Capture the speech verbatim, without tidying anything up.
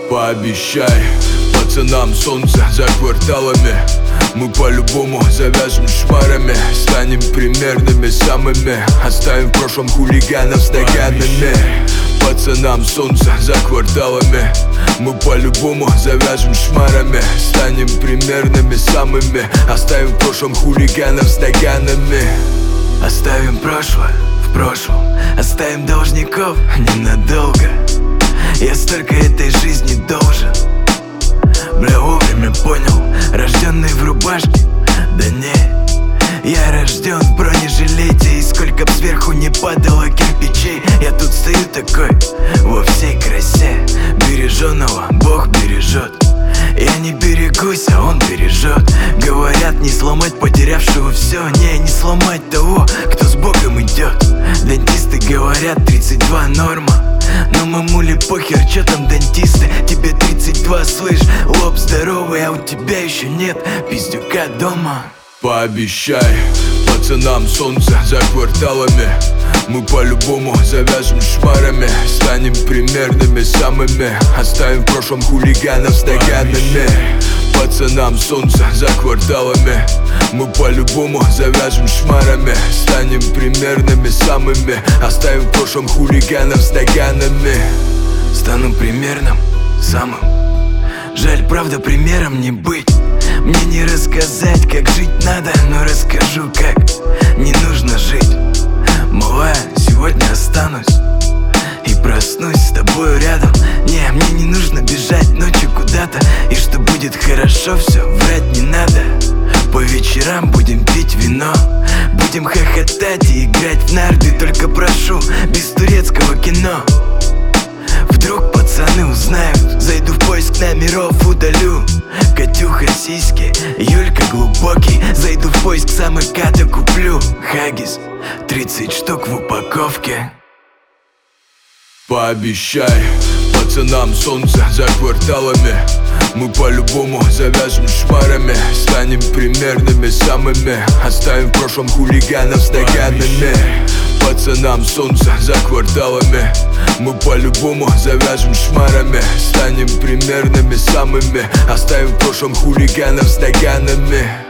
Пообещай пацанам солнце за кварталами. Мы по-любому завяжем шмарами, станем примерными самыми, оставим в прошлом хулиганов с наганами. Пацанам солнце за кварталами. Мы по-любому завяжем шмарами, станем примерными самыми, оставим в прошлом хулиганов с наганами. Оставим прошлое в прошлом, оставим должников ненадолго. Я столько этой жизни должен. Бля, вовремя понял, рожденный в рубашке. Да не, я рожден в бронежилете. И сколько б сверху не падало кирпичей, я тут стою такой во всей красе. Береженого Бог бережет. Я не берегусь, а он бережет. Говорят, не сломать потерявшего все. Не, не сломать того, кто с Богом идет. Дантисты говорят, тридцать два норма. Но мамуле похер, чё там дантисты. Тебе тридцать два, слышь, лоб здоровый, а у тебя еще нет пиздюка дома. Пообещай пацанам солнце за кварталами. Мы по-любому завяжем шмарами, станем примерными самыми, оставим в прошлом хулиганов с наганами. Пацанам солнце за кварталами. Мы по-любому завяжем шмарами, станем примерными самыми, оставим в прошлом хулиганов с наганами. Стану примерным самым. Жаль, правда, примером не быть. Мне не рассказать, как жить надо, но расскажу, как не нужно жить. Малая, сегодня останусь и проснусь с тобою рядом. Не, мне не нужно бежать ночью куда-то, и что будет хорошо, все, врать не надо. По вечерам будем пить вино, будем хохотать и играть в нарды. Только прошу, без турецкого кино. Вдруг пацаны узнают, зайду в поиск номеров, удалю Катюха сиськи, Юлька глубокий. Зайду в поиск самоката, куплю хаггис, тридцать штук в упаковке. Пообещай пацанам солнце за кварталами. Мы по-любому завяжем шмарами, станем примерными самыми, оставим в прошлом хулиганов с наганами. Пацанам солнце за кварталами. Мы по-любому завяжем шмарами, станем примерными самыми, оставим в прошлом хулиганов с наганами.